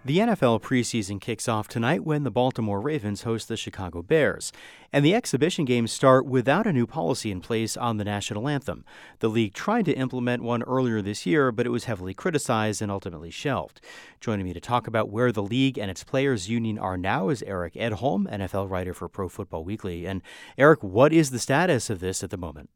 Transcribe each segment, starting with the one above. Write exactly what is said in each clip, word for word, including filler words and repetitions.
The N F L preseason kicks off tonight when the Baltimore Ravens host the Chicago Bears. And the exhibition games start without a new policy in place on the national anthem. The league tried to implement one earlier this year, but it was heavily criticized and ultimately shelved. Joining me to talk about where the league and its players' union are now is Eric Edholm, N F L writer for Pro Football Weekly. And Eric, what is the status of this at the moment?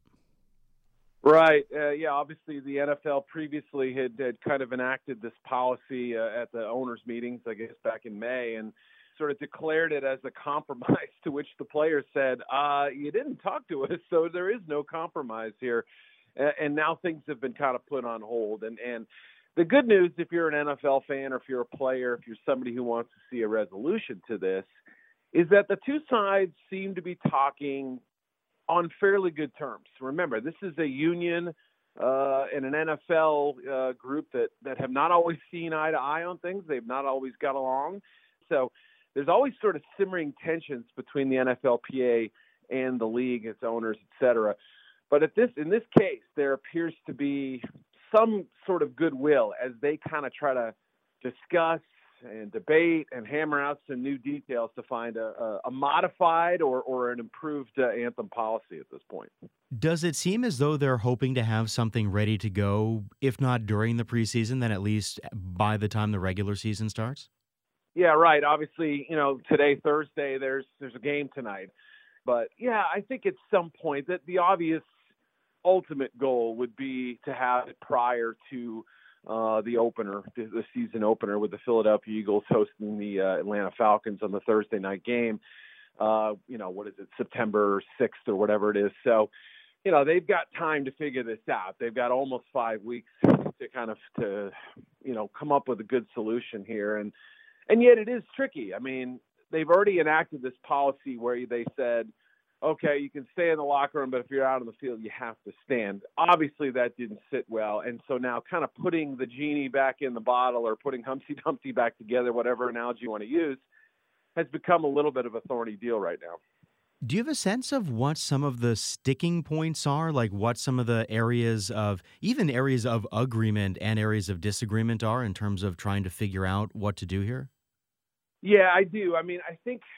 Right. Uh, yeah, obviously the N F L previously had, had kind of enacted this policy uh, at the owners' meetings, I guess, back in May, and sort of declared it as a compromise, to which the players said, uh, you didn't talk to us, so there is no compromise here. Uh, and now things have been kind of put on hold. And, and the good news, if you're an N F L fan or if you're a player, if you're somebody who wants to see a resolution to this, is that the two sides seem to be talking on fairly good terms. Remember, this is a union uh, and an N F L uh, group that, that have not always seen eye to eye on things. They've not always got along. So there's always sort of simmering tensions between the N F L P A and the league, its owners, et cetera. But at this, in this case, there appears to be some sort of goodwill as they kind of try to discuss and debate and hammer out some new details to find a, a, a modified or, or an improved uh, anthem policy at this point. Does it seem as though they're hoping to have something ready to go, if not during the preseason, then at least by the time the regular season starts? Yeah, right. Obviously, you know, today, Thursday, there's there's a game tonight. But, yeah, I think at some point that the obvious ultimate goal would be to have it prior to Uh, the opener, the, the season opener with the Philadelphia Eagles hosting the uh, Atlanta Falcons on the Thursday night game. Uh, you know, what is it, September sixth or whatever it is. So, you know, they've got time to figure this out. They've got almost five weeks to kind of, to, you know, come up with a good solution here. And, and yet it is tricky. I mean, they've already enacted this policy where they said, okay, you can stay in the locker room, but if you're out on the field, you have to stand. Obviously, that didn't sit well. And so now kind of putting the genie back in the bottle or putting Humpty Dumpty back together, whatever analogy you want to use, has become a little bit of a thorny deal right now. Do you have a sense of what some of the sticking points are, like what some of the areas of, even areas of agreement and areas of disagreement are in terms of trying to figure out what to do here? Yeah, I do. I mean, I think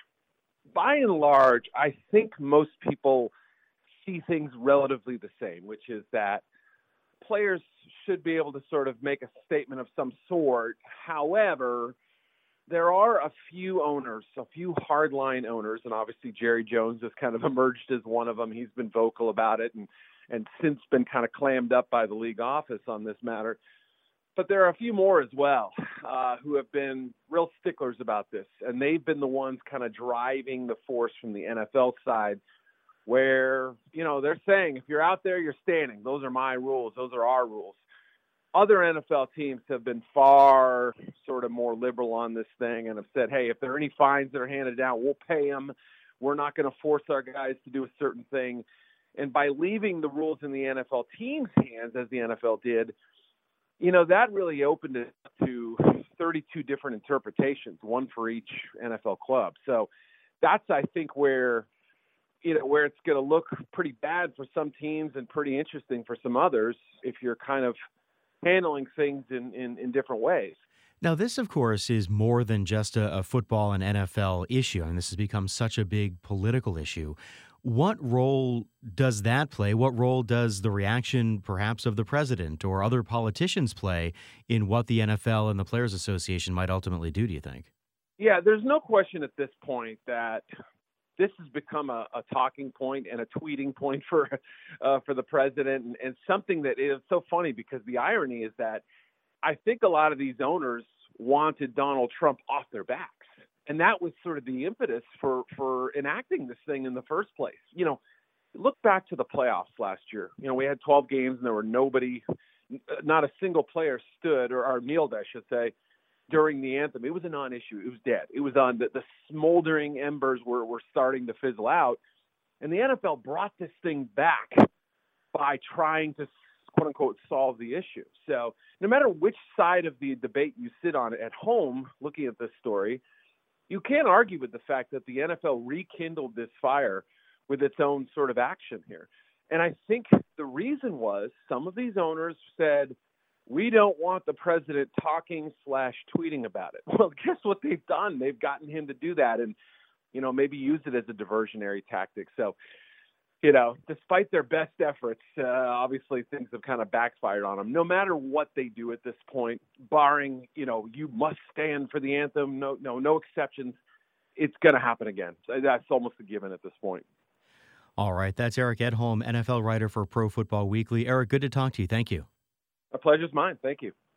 by and large, I think most people see things relatively the same, which is that players should be able to sort of make a statement of some sort. However, there are a few owners, a few hardline owners, and obviously Jerry Jones has kind of emerged as one of them. He's been vocal about it and, and since been kind of clammed up by the league office on this matter. But there are a few more as well uh, who have been real sticklers about this. And they've been the ones kind of driving the force from the N F L side where, you know, they're saying, if you're out there, you're standing. Those are my rules. Those are our rules. Other N F L teams have been far sort of more liberal on this thing and have said, hey, if there are any fines that are handed down, we'll pay them. We're not going to force our guys to do a certain thing. And by leaving the rules in the N F L team's hands, as the N F L did, you know, that really opened it to thirty-two different interpretations, one for each N F L club. So that's, I think, where, you know, where it's going to look pretty bad for some teams and pretty interesting for some others if you're kind of handling things in, in, in different ways. Now, this, of course, is more than just a, a football and N F L issue. I mean, this has become such a big political issue. What role does that play? What role does the reaction, perhaps, of the president or other politicians play in what the N F L and the Players Association might ultimately do, do you think? Yeah, there's no question at this point that this has become a, a talking point and a tweeting point for uh, for the president, and, and something that is so funny because the irony is that I think a lot of these owners wanted Donald Trump off their backs. And that was sort of the impetus for, for enacting this thing in the first place. You know, look back to the playoffs last year. You know, we had twelve games and there were nobody, not a single player stood, or, or kneeled, I should say, during the anthem. It was a non-issue. It was dead. It was on the, the smoldering embers were, were starting to fizzle out. And the N F L brought this thing back by trying to, quote unquote, solve the issue. So no matter which side of the debate you sit on at home, looking at this story, you can't argue with the fact that the N F L rekindled this fire with its own sort of action here. And I think the reason was some of these owners said, we don't want the president talking slash tweeting about it. Well, guess what they've done? They've gotten him to do that and, you know, maybe use it as a diversionary tactic. So, you know, despite their best efforts, uh, obviously things have kind of backfired on them. No matter what they do at this point, barring, you know, you must stand for the anthem, no, no, no exceptions, it's going to happen again. So that's almost a given at this point. All right. That's Eric Edholm, N F L writer for Pro Football Weekly. Eric, good to talk to you. Thank you. A pleasure's mine. Thank you.